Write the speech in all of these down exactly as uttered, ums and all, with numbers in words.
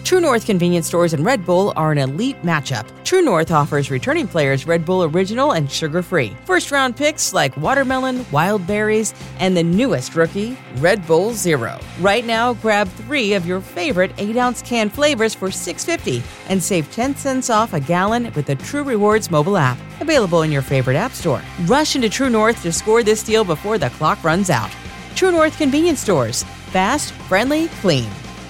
True North Convenience Stores and Red Bull are an elite matchup. True North offers returning players Red Bull Original and sugar-free. First-round picks like watermelon, wild berries, and the newest rookie, Red Bull Zero. Right now, grab three of your favorite eight ounce can flavors for six dollars and fifty cents and save ten cents off a gallon with the True Rewards mobile app. Available in your favorite app store. Rush into True North to score this deal before the clock runs out. True North Convenience Stores. Fast, friendly, clean.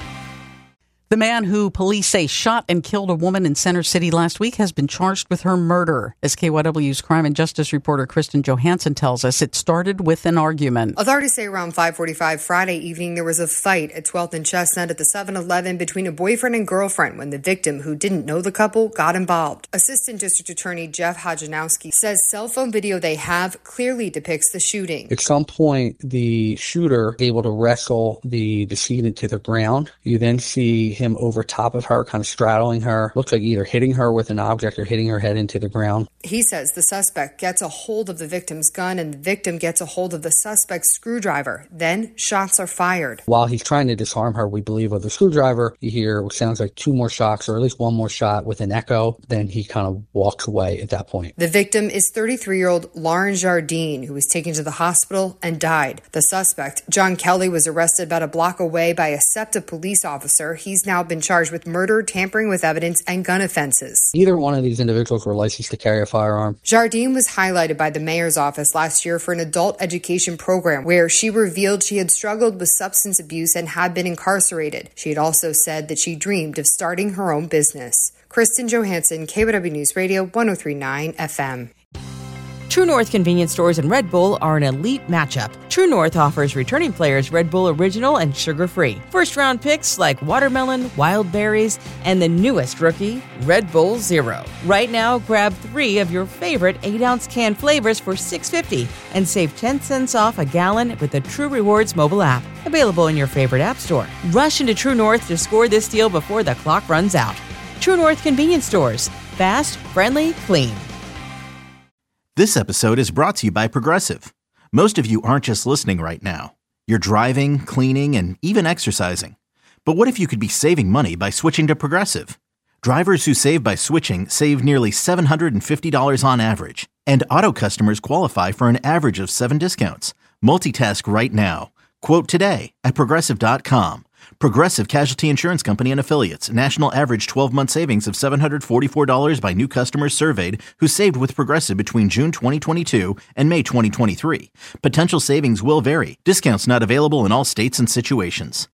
The man who police say shot and killed a woman in Center City last week has been charged with her murder. As K Y W's crime and justice reporter Kristen Johansson tells us, it started with an argument. Authorities say around five forty-five Friday evening, there was a fight at twelfth and Chestnut at the seven eleven between a boyfriend and girlfriend when the victim, who didn't know the couple, got involved. Assistant District Attorney Jeff Hodjanowski says cell phone video they have clearly depicts the shooting. At some point, the shooter was able to wrestle the decedent to the ground. You then see him over top of her, kind of straddling her. Looks like either hitting her with an object or hitting her head into the ground. He says the suspect gets a hold of the victim's gun and the victim gets a hold of the suspect's screwdriver. Then shots are fired. While he's trying to disarm her, we believe, with a screwdriver, you hear what sounds like two more shots or at least one more shot with an echo. Then he kind of walks away at that point. The victim is thirty-three-year-old Lauren Jardine, who was taken to the hospital and died. The suspect, John Kelly, was arrested about a block away by a SEPTA police officer. He's now been charged with murder, tampering with evidence, and gun offenses. Either one of these individuals were licensed to carry a firearm. Jardine was highlighted by the mayor's office last year for an adult education program where she revealed she had struggled with substance abuse and had been incarcerated. She had also said that she dreamed of starting her own business. Kristen Johansson, K Y W News Radio, one oh three point nine F M. True North Convenience Stores and Red Bull are an elite matchup. True North offers returning players Red Bull Original and sugar-free. First-round picks like watermelon, wild berries, and the newest rookie, Red Bull Zero. Right now, grab three of your favorite eight ounce can flavors for six dollars and fifty cents and save ten cents off a gallon with the True Rewards mobile app. Available in your favorite app store. Rush into True North to score this deal before the clock runs out. True North Convenience Stores. Fast, friendly, clean. This episode is brought to you by Progressive. Most of you aren't just listening right now. You're driving, cleaning, and even exercising. But what if you could be saving money by switching to Progressive? Drivers who save by switching save nearly seven hundred fifty dollars on average. And auto customers qualify for an average of seven discounts. Multitask right now. Quote today at Progressive dot com. Progressive Casualty Insurance Company and Affiliates. National average twelve-month savings of seven hundred forty-four dollars by new customers surveyed who saved with Progressive between June twenty twenty-two and May twenty twenty-three. Potential savings will vary. Discounts not available in all states and situations.